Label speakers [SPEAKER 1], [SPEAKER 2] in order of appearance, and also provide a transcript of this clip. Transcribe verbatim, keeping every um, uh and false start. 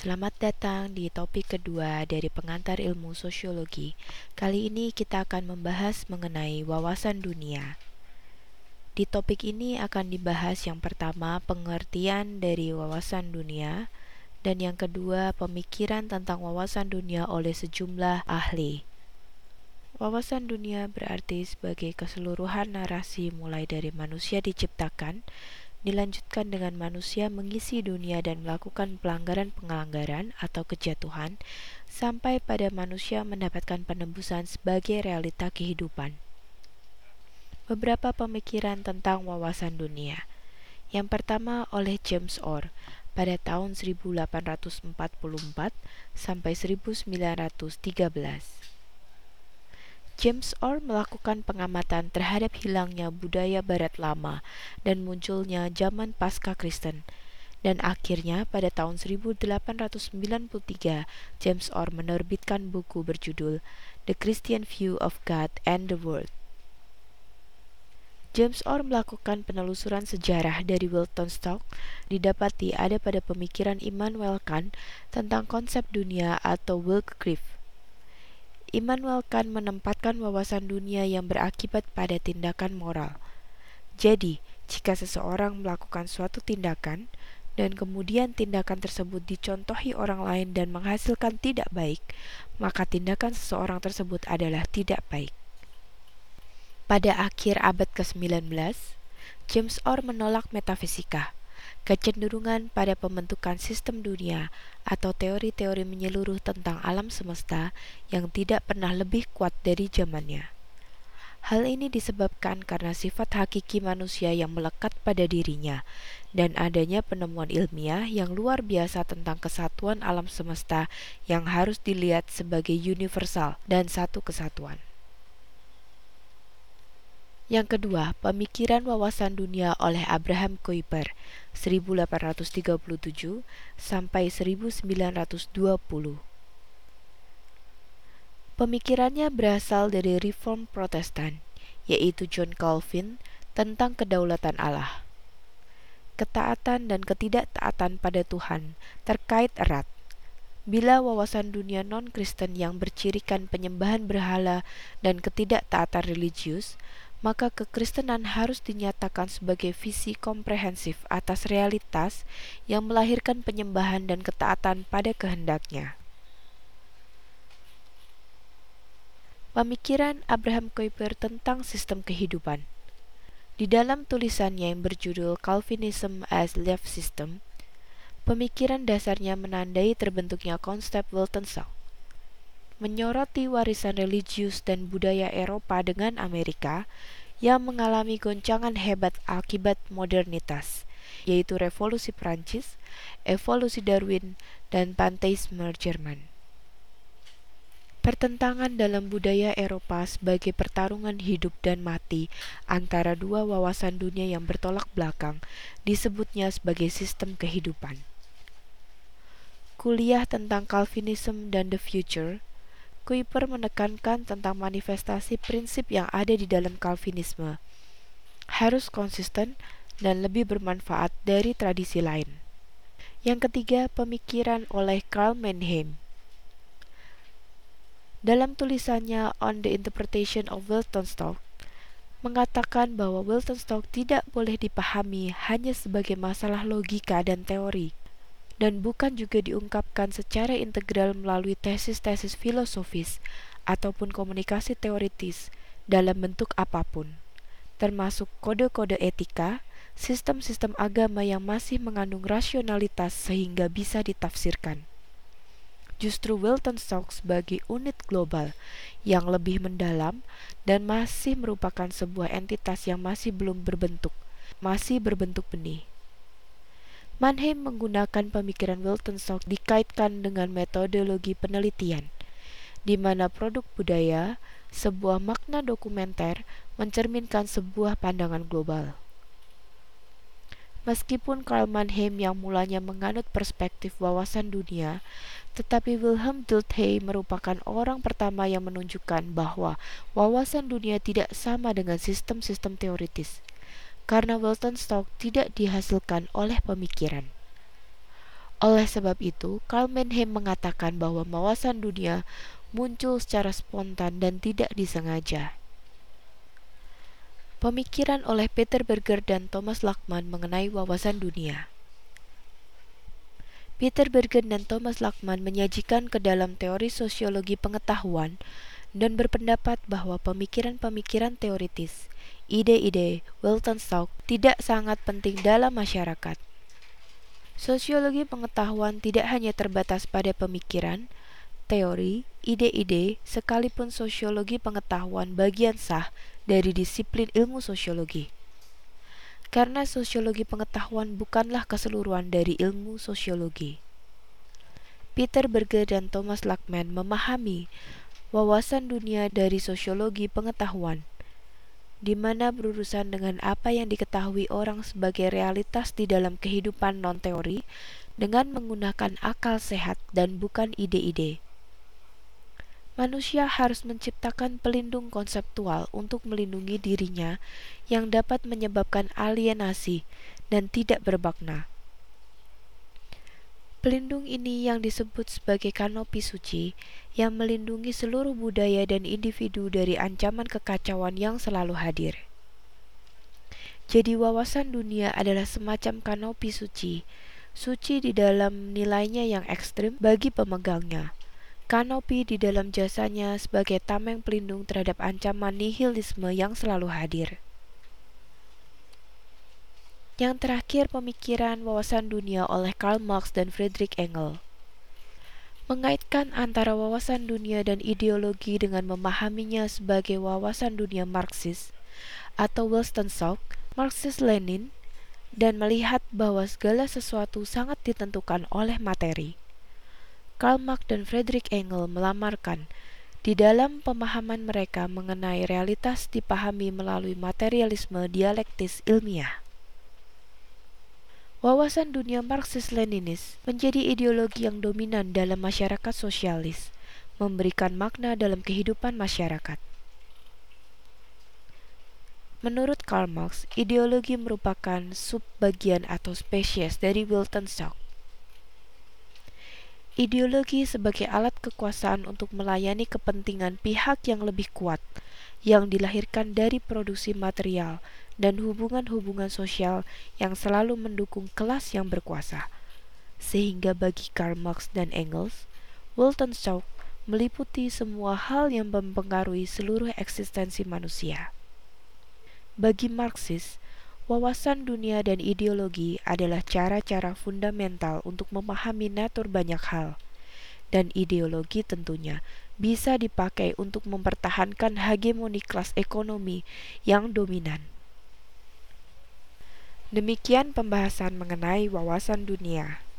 [SPEAKER 1] Selamat datang di topik kedua dari pengantar ilmu sosiologi. Kali ini kita akan membahas mengenai wawasan dunia. Di topik ini akan dibahas yang pertama pengertian dari wawasan dunia, dan yang kedua pemikiran tentang wawasan dunia oleh sejumlah ahli. Wawasan dunia berarti sebagai keseluruhan narasi mulai dari manusia diciptakan, dilanjutkan dengan manusia mengisi dunia dan melakukan pelanggaran-pelanggaran atau kejatuhan, sampai pada manusia mendapatkan penebusan sebagai realita kehidupan. Beberapa pemikiran tentang wawasan dunia. Yang pertama oleh James Orr pada tahun seribu delapan ratus empat puluh empat sampai seribu sembilan ratus tiga belas. James Orr melakukan pengamatan terhadap hilangnya budaya Barat lama dan munculnya zaman pasca Kristen, dan akhirnya pada tahun seribu delapan ratus sembilan puluh tiga James Orr menerbitkan buku berjudul The Christian View of God and the World. James Orr melakukan penelusuran sejarah dari Wiltonstock, didapati ada pada pemikiran Immanuel Kant tentang konsep dunia atau Weltbegriff. Immanuel Kant menempatkan wawasan dunia yang berakibat pada tindakan moral. Jadi, jika seseorang melakukan suatu tindakan, dan kemudian tindakan tersebut dicontohi orang lain dan menghasilkan tidak baik, maka tindakan seseorang tersebut adalah tidak baik. Pada akhir abad ke sembilan belas, James Orr menolak metafisika, kecenderungan pada pembentukan sistem dunia atau teori-teori menyeluruh tentang alam semesta yang tidak pernah lebih kuat dari zamannya. Hal ini disebabkan karena sifat hakiki manusia yang melekat pada dirinya dan adanya penemuan ilmiah yang luar biasa tentang kesatuan alam semesta yang harus dilihat sebagai universal dan satu kesatuan. Yang kedua, pemikiran wawasan dunia oleh Abraham Kuyper seribu delapan ratus tiga puluh tujuh sampai seribu sembilan ratus dua puluh. Pemikirannya berasal dari reform Protestan, yaitu John Calvin, tentang kedaulatan Allah. Ketaatan dan ketidaktaatan pada Tuhan terkait erat. Bila wawasan dunia non-Kristen yang bercirikan penyembahan berhala dan ketidaktaatan religius, maka kekristenan harus dinyatakan sebagai visi komprehensif atas realitas yang melahirkan penyembahan dan ketaatan pada kehendaknya. Pemikiran Abraham Kuyper tentang sistem kehidupan. Di dalam tulisannya yang berjudul Calvinism as Life System, pemikiran dasarnya menandai terbentuknya konsep Wiltonstock, menyoroti warisan religius dan budaya Eropa dengan Amerika yang mengalami goncangan hebat akibat modernitas, yaitu revolusi Prancis, evolusi Darwin, dan panteisme Jerman. Pertentangan dalam budaya Eropa sebagai pertarungan hidup dan mati antara dua wawasan dunia yang bertolak belakang disebutnya sebagai sistem kehidupan. Kuliah tentang Calvinism dan the Future, Kuyper menekankan tentang manifestasi prinsip yang ada di dalam Calvinisme, harus konsisten dan lebih bermanfaat dari tradisi lain. Yang ketiga, pemikiran oleh Karl Mannheim. Dalam tulisannya On the Interpretation of Wiltonstock, mengatakan bahwa Wiltonstock tidak boleh dipahami hanya sebagai masalah logika dan teori, dan bukan juga diungkapkan secara integral melalui tesis-tesis filosofis ataupun komunikasi teoritis dalam bentuk apapun, termasuk kode-kode etika, sistem-sistem agama yang masih mengandung rasionalitas sehingga bisa ditafsirkan. Justru Wiltonstock sebagai unit global yang lebih mendalam dan masih merupakan sebuah entitas yang masih belum berbentuk, masih berbentuk benih. Mannheim menggunakan pemikiran Wiltonstock dikaitkan dengan metodologi penelitian, di mana produk budaya, sebuah makna dokumenter, mencerminkan sebuah pandangan global. Meskipun Karl Mannheim yang mulanya menganut perspektif wawasan dunia, tetapi Wilhelm Dilthey merupakan orang pertama yang menunjukkan bahwa wawasan dunia tidak sama dengan sistem-sistem teoritis, karena Wiltonstock tidak dihasilkan oleh pemikiran. Oleh sebab itu, Karl Mannheim mengatakan bahwa wawasan dunia muncul secara spontan dan tidak disengaja. Pemikiran oleh Peter Berger dan Thomas Lackman mengenai wawasan dunia. Peter Berger dan Thomas Lackman menyajikan ke dalam teori sosiologi pengetahuan dan berpendapat bahwa pemikiran-pemikiran teoritis, ide-ide Weltanschauung tidak sangat penting dalam masyarakat. Sosiologi pengetahuan tidak hanya terbatas pada pemikiran, teori, ide-ide, sekalipun sosiologi pengetahuan bagian sah dari disiplin ilmu sosiologi. Karena sosiologi pengetahuan bukanlah keseluruhan dari ilmu sosiologi. Peter Berger dan Thomas Lackman memahami wawasan dunia dari sosiologi pengetahuan, di mana berurusan dengan apa yang diketahui orang sebagai realitas di dalam kehidupan non-teori dengan menggunakan akal sehat dan bukan ide-ide. Manusia harus menciptakan pelindung konseptual untuk melindungi dirinya yang dapat menyebabkan alienasi dan tidak bermakna. Pelindung ini yang disebut sebagai kanopi suci, yang melindungi seluruh budaya dan individu dari ancaman kekacauan yang selalu hadir. Jadi wawasan dunia adalah semacam kanopi suci, suci di dalam nilainya yang ekstrim bagi pemegangnya, kanopi di dalam jasanya sebagai tameng pelindung terhadap ancaman nihilisme yang selalu hadir. Yang terakhir, pemikiran wawasan dunia oleh Karl Marx dan Friedrich Engels. Mengaitkan antara wawasan dunia dan ideologi dengan memahaminya sebagai wawasan dunia Marxis atau Weltanschauung, Marxis-Lenin, dan melihat bahwa segala sesuatu sangat ditentukan oleh materi. Karl Marx dan Friedrich Engels melamarkan di dalam pemahaman mereka mengenai realitas dipahami melalui materialisme dialektis ilmiah. Wawasan dunia Marxis-Leninis menjadi ideologi yang dominan dalam masyarakat sosialis, memberikan makna dalam kehidupan masyarakat. Menurut Karl Marx, ideologi merupakan subbagian atau spesies dari Weltanschauung. Ideologi sebagai alat kekuasaan untuk melayani kepentingan pihak yang lebih kuat, yang dilahirkan dari produksi material dan hubungan-hubungan sosial yang selalu mendukung kelas yang berkuasa. Sehingga bagi Karl Marx dan Engels, Weltanschauung meliputi semua hal yang mempengaruhi seluruh eksistensi manusia. Bagi Marxis, wawasan dunia dan ideologi adalah cara-cara fundamental untuk memahami natur banyak hal, dan ideologi tentunya bisa dipakai untuk mempertahankan hegemoni kelas ekonomi yang dominan. Demikian pembahasan mengenai wawasan dunia.